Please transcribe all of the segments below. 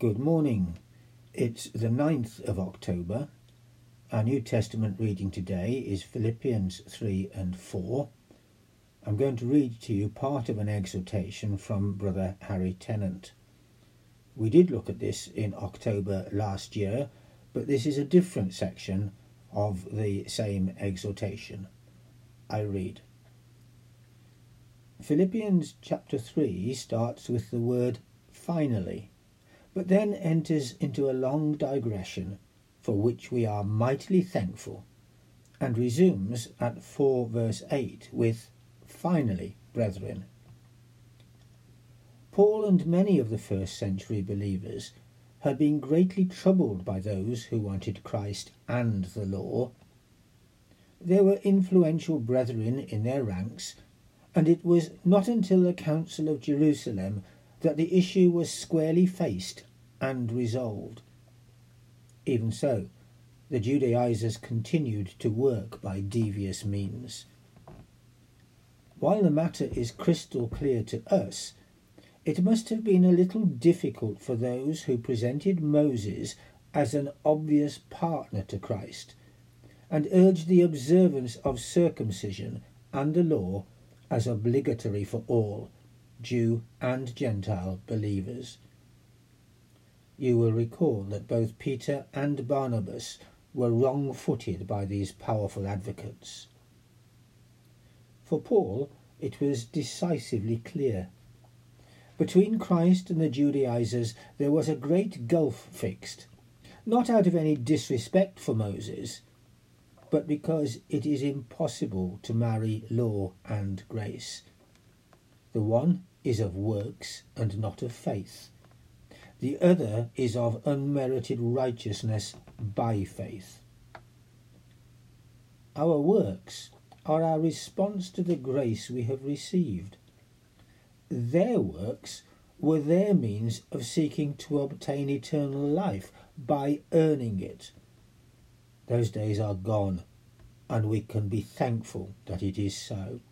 Good morning. It's the 9th of October. Our New Testament reading today is Philippians 3 and 4. I'm going to read to you part of an exhortation from Brother Harry Tennant. We did look at this in October last year, but this is a different section of the same exhortation. I read. Philippians chapter 3 starts with the word finally, but then enters into a long digression for which we are mightily thankful, and resumes at 4 verse 8 with finally, brethren. Paul and many of the first century believers had been greatly troubled by those who wanted Christ and the law. There were influential brethren in their ranks, and it was not until the Council of Jerusalem that the issue was squarely faced and resolved. Even so, the Judaizers continued to work by devious means. While the matter is crystal clear to us, it must have been a little difficult for those who presented Moses as an obvious partner to Christ, and urged the observance of circumcision and the law as obligatory for all, Jew and Gentile believers. You will recall that both Peter and Barnabas were wrong-footed by these powerful advocates. For Paul, it was decisively clear. Between Christ and the Judaizers there was a great gulf fixed, not out of any disrespect for Moses, but because it is impossible to marry law and grace. The one is of works and not of faith. The other is of unmerited righteousness by faith. Our works are our response to the grace we have received. Their works were their means of seeking to obtain eternal life by earning it. Those days are gone, and we can be thankful that it is so.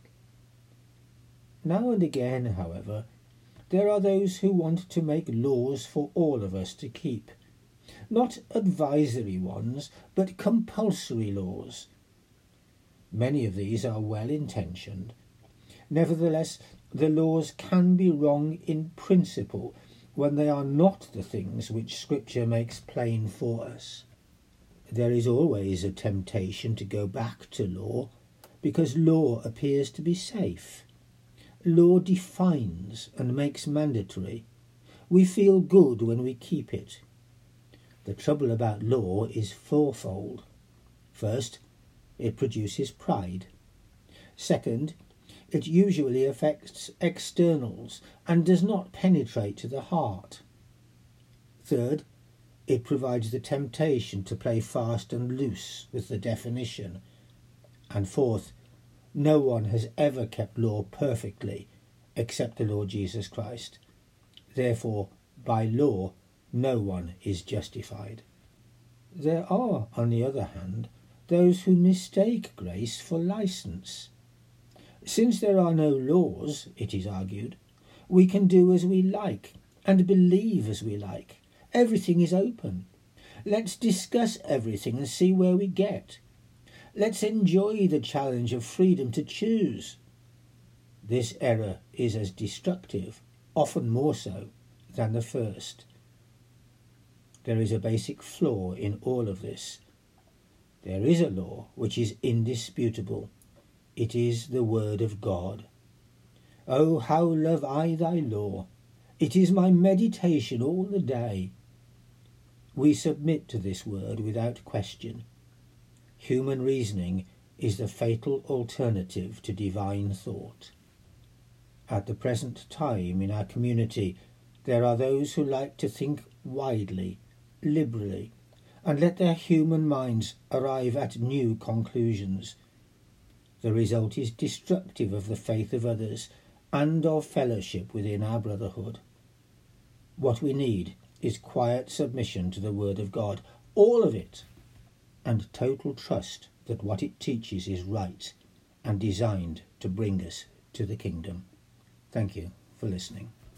Now and again, however, there are those who want to make laws for all of us to keep. Not advisory ones, but compulsory laws. Many of these are well-intentioned. Nevertheless, the laws can be wrong in principle when they are not the things which Scripture makes plain for us. There is always a temptation to go back to law, because law appears to be safe. Law defines and makes mandatory. We feel good when we keep it. The trouble about law is fourfold. First, it produces pride. Second, it usually affects externals and does not penetrate to the heart. Third, it provides the temptation to play fast and loose with the definition. And fourth, no one has ever kept law perfectly except the Lord Jesus Christ. Therefore, by law, no one is justified. There are, on the other hand, those who mistake grace for license. Since there are no laws, it is argued, we can do as we like and believe as we like. Everything is open. Let's discuss everything and see where we get. Let's enjoy the challenge of freedom to choose. This error is as destructive, often more so, than the first. There is a basic flaw in all of this. There is a law which is indisputable. It is the word of God. Oh, how love I thy law! It is my meditation all the day. We submit to this word without question. Human reasoning is the fatal alternative to divine thought. At the present time in our community, there are those who like to think widely, liberally, and let their human minds arrive at new conclusions. The result is destructive of the faith of others and of fellowship within our brotherhood. What we need is quiet submission to the Word of God, all of it, and total trust that what it teaches is right and designed to bring us to the kingdom. Thank you for listening.